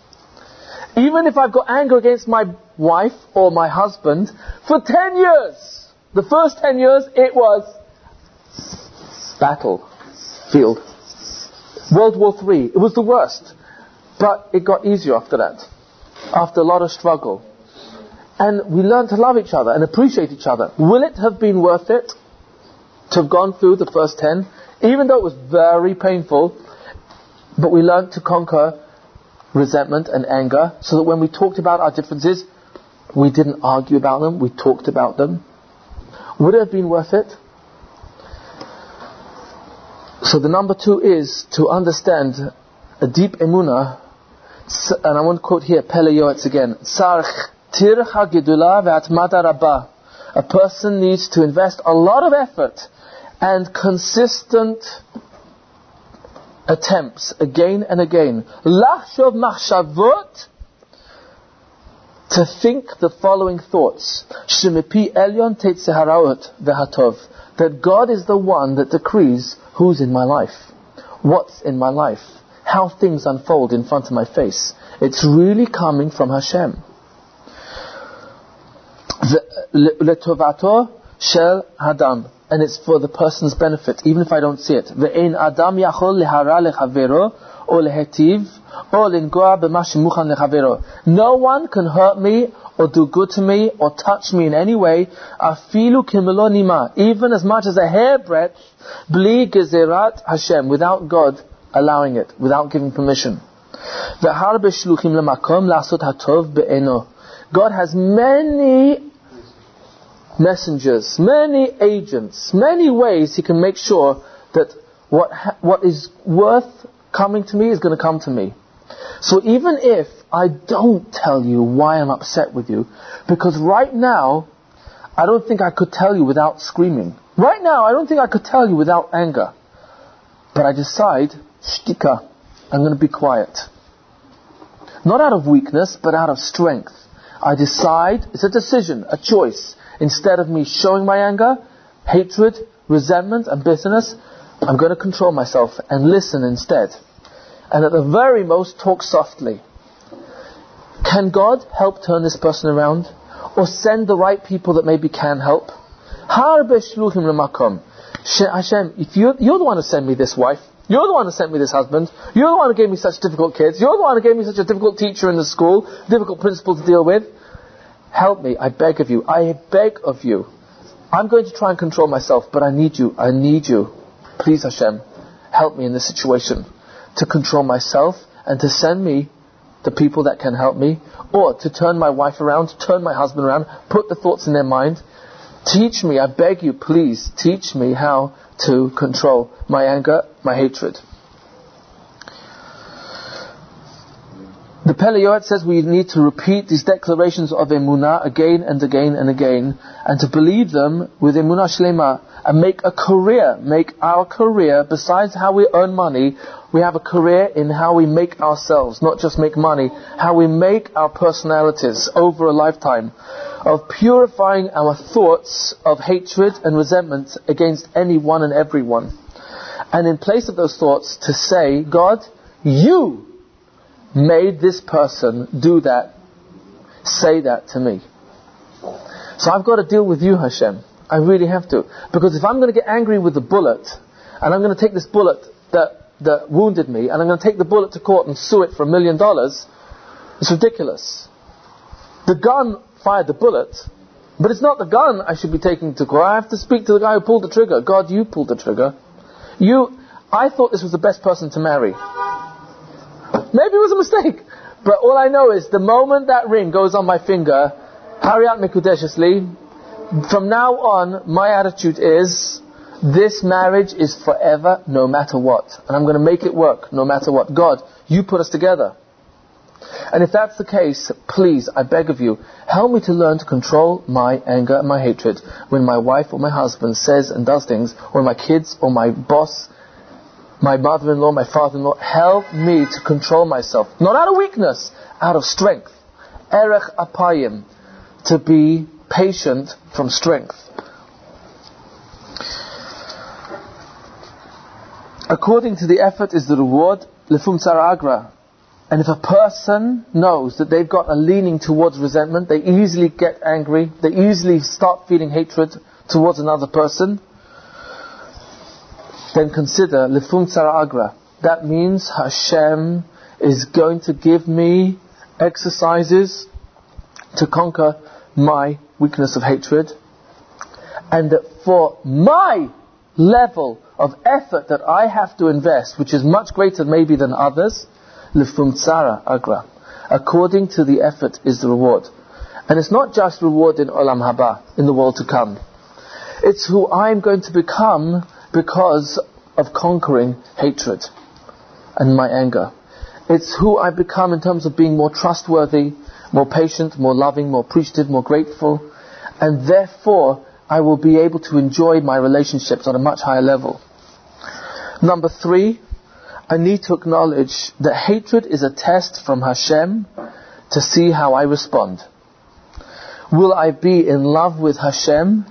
Speaker 1: Even if I've got anger against my wife or my husband, for ten years, the first ten years, it was battlefield. World War Three, it was the worst. But it got easier after that, after a lot of struggle. And we learned to love each other and appreciate each other. Will it have been worth it to have gone through the first ten, even though it was very painful, but we learned to conquer resentment and anger, so that when we talked about our differences, we didn't argue about them, we talked about them? Would it have been worth it? So the number two is to understand a deep emunah, and I want to quote here Pele Yoetz again. A person needs to invest a lot of effort and consistent attempts again and again. Lachshov machshavot, to think the following thoughts. Shemipi elyon tetzeh haraot v'hatov, that God is the one that decrees who's in my life, what's in my life, how things unfold in front of my face. It's really coming from Hashem. Letovato shel hadam, and it's for the person's benefit, even if I don't see it. Ve'ein adam yachol lehara lechavero o lehetiv o lingoa b'ma shemuchan lechavero. No one can hurt me or do good to me or touch me in any way, afilu kimelo nima, even as much as a hairbreadth, bli gezerat Hashem, without God allowing it, without giving permission. Ve'har b'shluchim lemakom la'asot hatov be'eno. God has many messengers, many agents, many ways He can make sure that what ha- what is worth coming to me is going to come to me. So even if I don't tell you why I'm upset with you, because right now I don't think I could tell you without screaming. Right now I don't think I could tell you without anger. But I decide, shtika, I'm going to be quiet. Not out of weakness, but out of strength. I decide, it's a decision, a choice. Instead of me showing my anger, hatred, resentment and bitterness, I'm going to control myself and listen instead. And at the very most, talk softly. Can God help turn this person around? Or send the right people that maybe can help? Hashem, if you're, you're the one who sent me this wife, you're the one who sent me this husband, you're the one who gave me such difficult kids, you're the one who gave me such a difficult teacher in the school, difficult principal to deal with, help me, I beg of you, I beg of you. I'm going to try and control myself, but I need you, I need you. Please Hashem, help me in this situation to control myself and to send me to people that can help me, or to turn my wife around, turn my husband around, put the thoughts in their mind. Teach me, I beg you, please, teach me how to control my anger, my hatred. The Pele Yoetz says we need to repeat these declarations of Emunah again and again and again, and to believe them with Emunah Shlema, and make a career, make our career, besides how we earn money, we have a career in how we make ourselves, not just make money, how we make our personalities over a lifetime, of purifying our thoughts of hatred and resentment against anyone and everyone. And in place of those thoughts, to say, God, you made this person do that, say that to me. So I've got to deal with you, Hashem. I really have to. Because if I'm going to get angry with the bullet, and I'm going to take this bullet that, that wounded me, and I'm going to take the bullet to court and sue it for a million dollars, it's ridiculous. The gun fired the bullet, but it's not the gun I should be taking to court. I have to speak to the guy who pulled the trigger. God, you pulled the trigger. You, I thought this was the best person to marry. Maybe it was a mistake. But all I know is the moment that ring goes on my finger, Hariyat Mekudeshesli, from now on, my attitude is, this marriage is forever, no matter what. And I'm going to make it work, no matter what. God, you put us together. And if that's the case, please, I beg of you, help me to learn to control my anger and my hatred when my wife or my husband says and does things, or my kids, or my boss, my mother-in-law, my father-in-law. Help me to control myself. Not out of weakness, out of strength. Erech apayim, to be patient from strength. According to the effort is the reward, lefum tzara agra. And if a person knows that they've got a leaning towards resentment, they easily get angry, they easily start feeling hatred towards another person, then consider lefum tzara agra. That means Hashem is going to give me exercises to conquer my weakness of hatred, and that for my level of effort that I have to invest, which is much greater maybe than others, lefum tzara agra, according to the effort is the reward. And it's not just reward in olam haba, in the world to come. It's who I'm going to become because of conquering hatred and my anger. It's who I become in terms of being more trustworthy, more patient, more loving, more appreciative, more grateful, and therefore I will be able to enjoy my relationships on a much higher level. Number three, I need to acknowledge that hatred is a test from Hashem to see how I respond. Will I be in love with Hashem,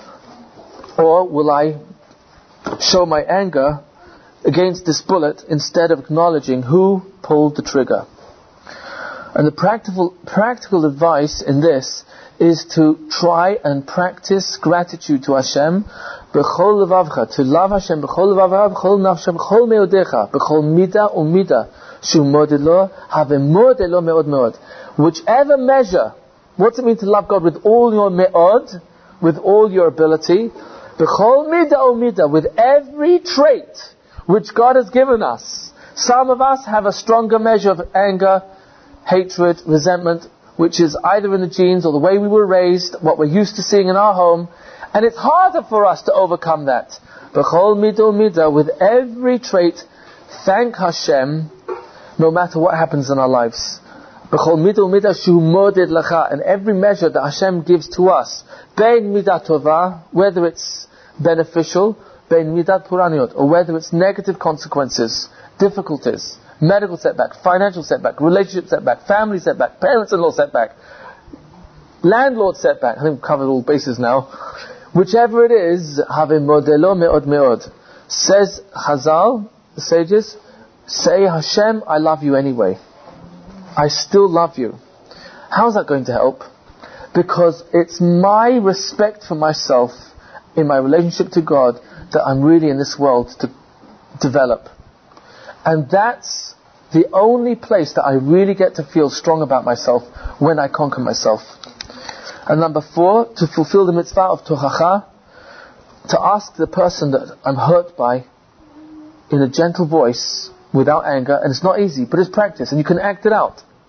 Speaker 1: or will I show my anger against this bullet instead of acknowledging who pulled the trigger? And the practical practical advice in this is to try and practice gratitude to Hashem, b'chol levavcha, to love Hashem, b'chol levavcha, b'chol nafsha, b'chol meodecha, b'chol mida umida, shu moded lo, have moded lo meod meod. Whichever measure, what's it mean to love God with all your meod, with all your ability, b'chol mida umida, with every trait which God has given us. Some of us have a stronger measure of anger, hatred, resentment, which is either in the genes or the way we were raised, what we're used to seeing in our home, and it's harder for us to overcome that. B'chol midah midah, with every trait, thank Hashem, no matter what happens in our lives. B'chol midah midah shu moded lacha, and every measure that Hashem gives to us, bein midah tova, whether it's beneficial, bein midah puraniot, or whether it's negative consequences, difficulties, medical setback, financial setback, relationship setback, family setback, parents-in-law setback, landlord setback. I think we've covered all bases now. Whichever it is, have modelo meod meod. Says Chazal, the sages, say, Hashem, I love you anyway. I still love you. How's that going to help? Because it's my respect for myself in my relationship to God that I'm really in this world to develop. And that's the only place that I really get to feel strong about myself, when I conquer myself. And number four, to fulfill the mitzvah of tochacha, to ask the person that I'm hurt by in a gentle voice, without anger, and it's not easy, but it's practice, and you can act it out.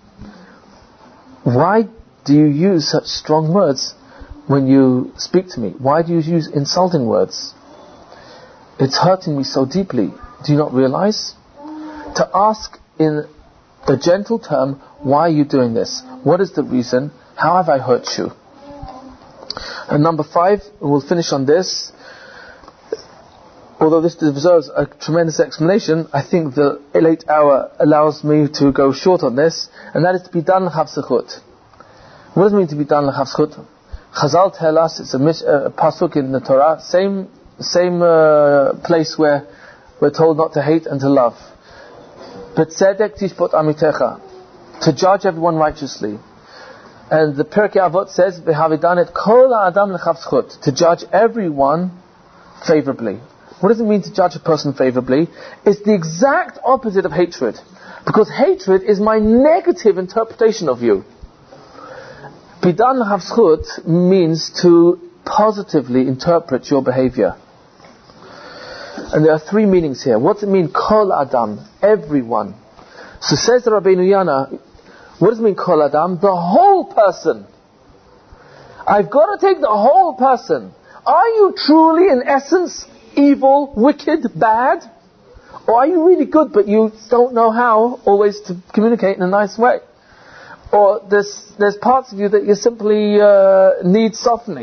Speaker 1: why do you use such strong words when you speak to me? Why do you use insulting words? It's hurting me so deeply. Do you not realize? To ask in a gentle term, why are you doing this? What is the reason? How have I hurt you? And number five, we'll finish on this. Although this deserves a tremendous explanation, I think the late hour allows me to go short on this, and that is to be done l'chavzechut. What does it mean to be done l'chavzechut? Chazal tell us, it's a, mis- a pasuk in the Torah, same same uh, place where we're told not to hate and to love. B'tzedek tishpot amitecha, to judge everyone righteously. And the Pirkei Avot says, v'havidan et kol ha'adam l'chavzechut, to judge everyone favorably. What does it mean to judge a person favorably? It's the exact opposite of hatred. Because hatred is my negative interpretation of you. Bidan l'chavzechut means to positively interpret your behavior. And there are three meanings here. What does it mean, kol adam, everyone? So says the Rabbeinu Yana, what does it mean, kol adam? The whole person. I've got to take the whole person. Are you truly, in essence, evil, wicked, bad? Or are you really good, but you don't know how always to communicate in a nice way? Or there's there's parts of you that you simply uh, need softening.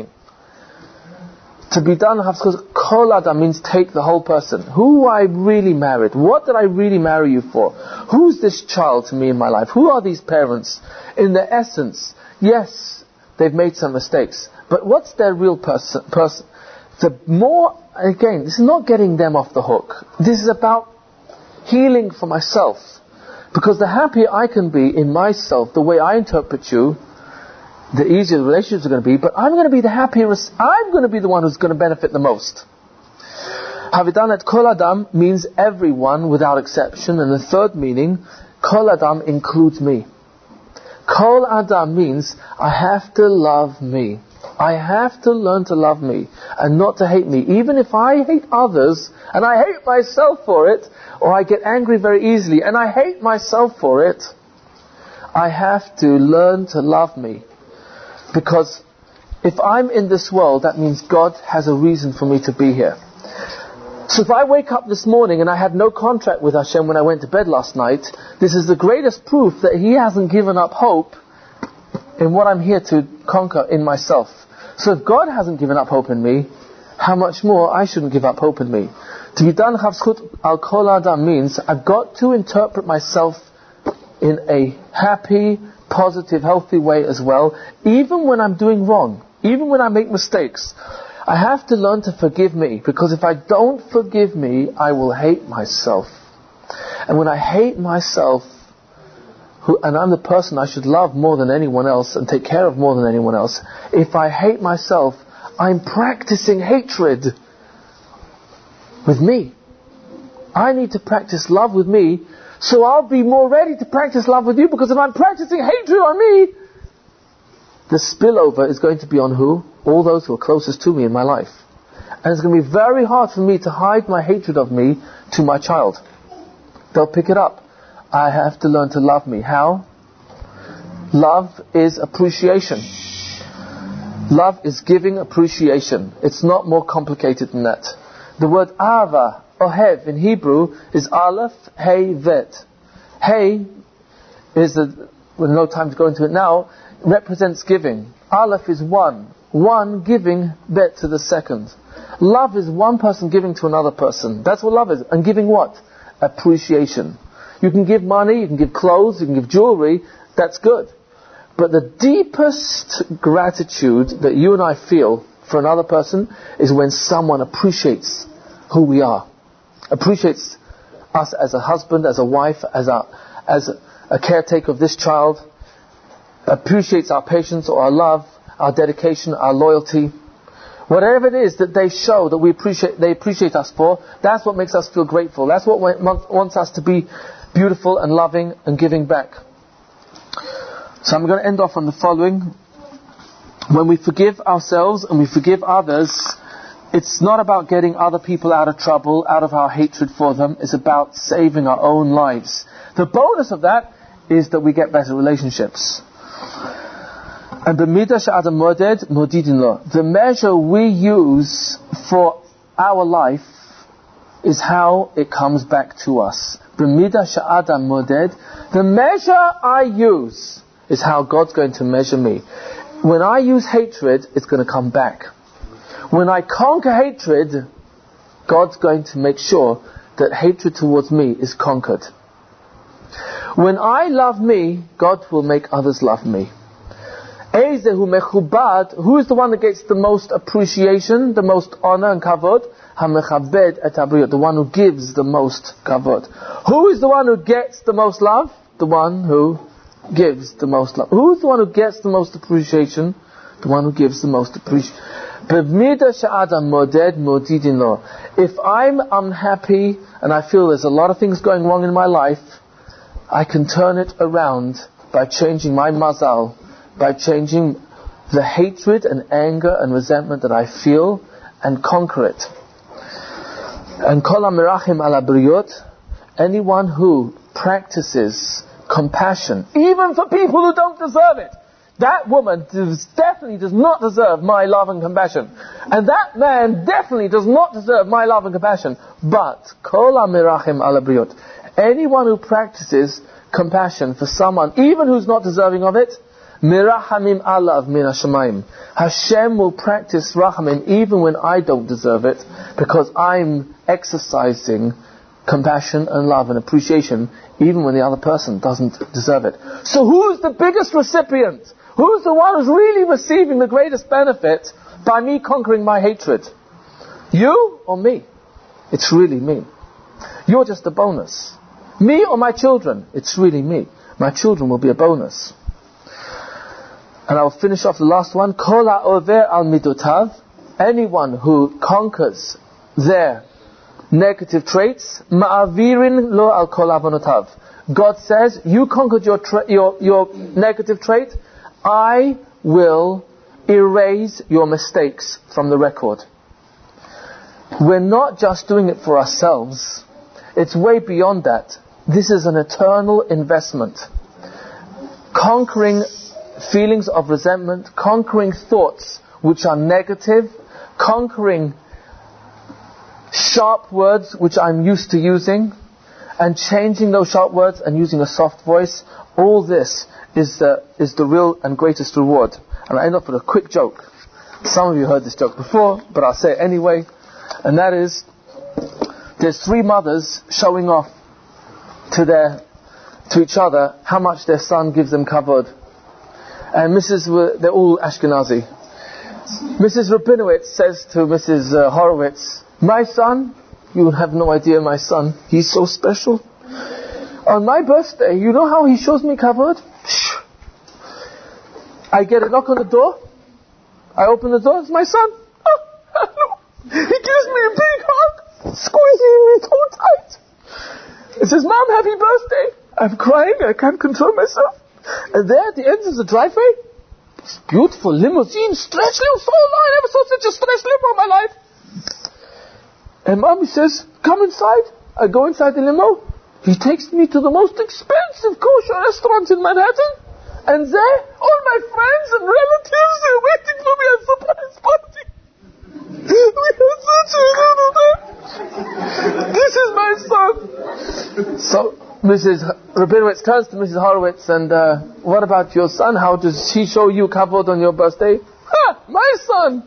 Speaker 1: To be done, kol adam means take the whole person. Who I really married? What did I really marry you for? Who's this child to me in my life? Who are these parents? In their essence, yes, they've made some mistakes, but what's their real person? Person. The more, again, this is not getting them off the hook. This is about healing for myself. Because the happier I can be in myself, the way I interpret you, the easier the relationships are going to be, but I'm going to be the happiest, I'm going to be the one who's going to benefit the most. Havidan et kol adam means everyone without exception, and the third meaning, kol adam includes me. Kol adam means I have to love me. I have to learn to love me and not to hate me. Even if I hate others and I hate myself for it, or I get angry very easily and I hate myself for it, I have to learn to love me. Because if I'm in this world, that means God has a reason for me to be here. So if I wake up this morning and I had no contract with Hashem when I went to bed last night, this is the greatest proof that He hasn't given up hope in what I'm here to conquer in myself. So if God hasn't given up hope in me, how much more I shouldn't give up hope in me. To be done l'chavzechut al kol adam means I've got to interpret myself in a happy, positive, healthy way as well, even when I'm doing wrong, even when I make mistakes. I have to learn to forgive me, because if I don't forgive me, I will hate myself. And when I hate myself, who, and I'm the person I should love more than anyone else and take care of more than anyone else, if I hate myself, I'm practicing hatred with me. I need to practice love with me, so I'll be more ready to practice love with you, because if I'm practicing hatred on me, the spillover is going to be on who? All those who are closest to me in my life. And it's going to be very hard for me to hide my hatred of me to my child. They'll pick it up. I have to learn to love me. How? Love is appreciation. Love is giving appreciation. It's not more complicated than that. The word ahava, ohev in Hebrew is aleph, hey, vet. Hey is, the, with no time to go into it now, represents giving. Aleph is one. One giving, bet to the second. Love is one person giving to another person. That's what love is. And giving what? Appreciation. You can give money, you can give clothes, you can give jewelry. That's good. But the deepest gratitude that you and I feel for another person is when someone appreciates who we are. Appreciates us as a husband, as a wife, as a, as a, a caretaker of this child. Appreciates our patience or our love, our dedication, our loyalty. Whatever it is that they show that we appreciate, they appreciate us for, that's what makes us feel grateful. That's what wants us to be beautiful and loving and giving back. So I'm going to end off on the following. When we forgive ourselves and we forgive others, it's not about getting other people out of trouble, out of our hatred for them. It's about saving our own lives. The bonus of that is that we get better relationships. And b'midah she'adam moded, modidin lo. The measure we use for our life is how it comes back to us. B'midah she'adam moded. The measure I use is how God's going to measure me. When I use hatred, it's going to come back. When I conquer hatred, God's going to make sure that hatred towards me is conquered. When I love me, God will make others love me. Ezehu mechubad, who is the one that gets the most appreciation, the most honor and kavod? Hamechabed et habriyot, the one who gives the most kavod. Who is the one who gets the most love? The one who gives the most love. Who is the one who gets the most appreciation? The one who gives the most appreciation. If I'm unhappy and I feel there's a lot of things going wrong in my life, I can turn it around by changing my mazal, by changing the hatred and anger and resentment that I feel and conquer it. And kol hamerachim ala briyot, anyone who practices compassion, even for people who don't deserve it. That woman does, definitely does not deserve my love and compassion. And that man definitely does not deserve my love and compassion. But, kol hamerachim ala briyot, anyone who practices compassion for someone, even who's not deserving of it, mirachamim alav min hashamayim. Hashem will practice rachamim even when I don't deserve it, because I'm exercising compassion and love and appreciation even when the other person doesn't deserve it. So who's the biggest recipient? Who's the one who's really receiving the greatest benefit by me conquering my hatred? You or me? It's really me. You're just a bonus. Me or my children? It's really me. My children will be a bonus. And I'll finish off the last one. Kol ha'over al midotav, anyone who conquers their negative traits, ma'avirin lo al kol avonotav. God says, you conquered your, tra- your your negative trait, I will erase your mistakes from the record. We're not just doing it for ourselves. It's way beyond that. This is an eternal investment. Conquering feelings of resentment, conquering thoughts which are negative, conquering sharp words which I'm used to using, and changing those sharp words and using a soft voice. All this is the, is the real and greatest reward. And I end up with a quick joke. Some of you heard this joke before, but I'll say it anyway. And that is, there's three mothers showing off to their to each other how much their son gives them kavod. And Missus W- they're all Ashkenazi. Missus Rabinowitz says to Missus Uh, Horowitz, my son, you have no idea, my son, he's so special. On my birthday, you know how he shows me kavod? I get a knock on the door. I open the door. It's my son. Oh, hello. He gives me a big hug, squeezing me so tight. He says, Mom, happy birthday. I'm crying. I can't control myself. And there at the end of the driveway, this beautiful limousine, stretched limo, so long. I never saw such a stretched limo in my life. And Mommy says, come inside. I go inside the limo. He takes me to the most expensive kosher restaurant in Manhattan. And there, all my friends and relatives are waiting for me at a surprise party. We had such a little day. This is my son. So Missus Rabinowitz turns to Missus Horowitz and, uh, what about your son? How does he show you kavod on your birthday? Ha! My son!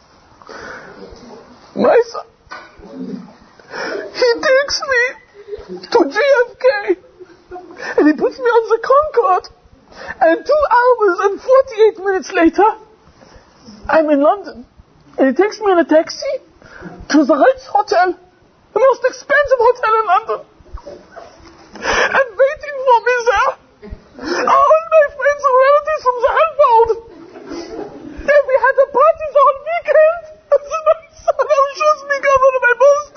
Speaker 1: My son! He takes me to J F K and he puts me on the Concorde. And two hours and forty-eight minutes later, I'm in London. And he takes me in a taxi to the Ritz Hotel, the most expensive hotel in London. And waiting for me there are all my friends and relatives from the whole world. And we had a party the whole weekend. And then my son shows me cover on my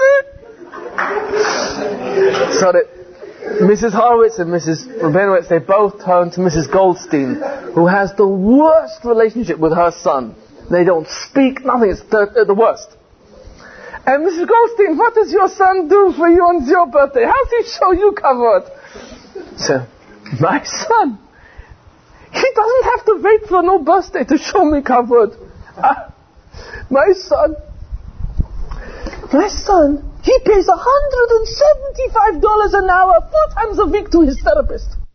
Speaker 1: birthday. So that Missus Horowitz and Missus Rabinowitz, they both turn to Missus Goldstein, who has the worst relationship with her son. They don't speak, nothing. It's the, the worst. And Missus Goldstein, what does your son do for you on your birthday? How does he show you kavod? So, my son, He doesn't have to wait for no birthday to show me kavod. Uh, my son, my son, he pays one hundred seventy-five dollars an hour, four times a week to his therapist.